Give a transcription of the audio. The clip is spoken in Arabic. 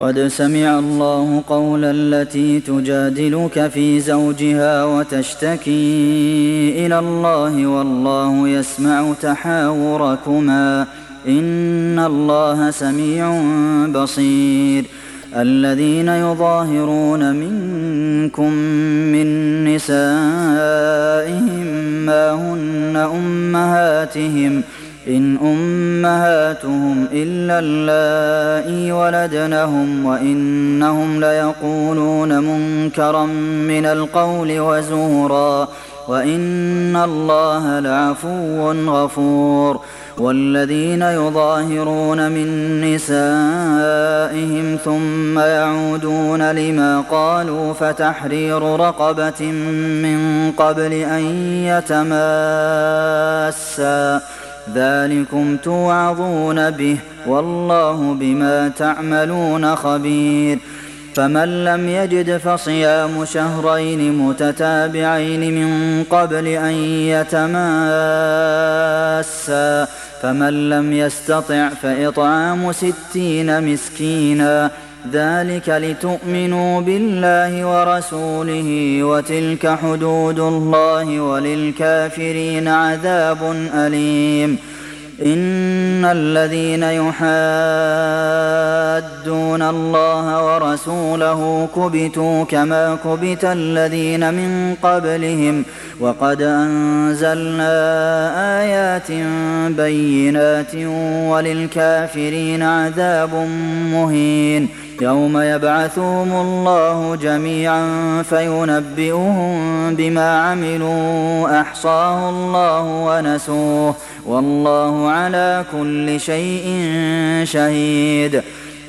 قد سمع الله قول التي تجادلك في زوجها وتشتكي إلى الله والله يسمع تحاوركما إن الله سميع بصير الذين يظاهرون منكم من نسائهم ما هن أمهاتهم إن أمهاتهم إلا اللائي ولدنهم وإنهم ليقولون منكرا من القول وزورا وإن الله لعفو غفور والذين يظاهرون من نسائهم ثم يعودون لما قالوا فتحرير رقبة من قبل أن يتماسا ذلكم توعظون به والله بما تعملون خبير فمن لم يجد فصيام شهرين متتابعين من قبل أن يتماسا فمن لم يستطع فإطعام 60 مسكينا ذلك لتؤمنوا بالله ورسوله وتلك حدود الله وللكافرين عذاب أليم إن الذين يحادون الله ورسوله كبتوا كما كبت الذين من قبلهم وقد أنزلنا آيات بينات وللكافرين عذاب مهين يوم يبعثهم الله جميعا فينبئهم بما عملوا أحصاه الله ونسوه والله على كل شيء شهيد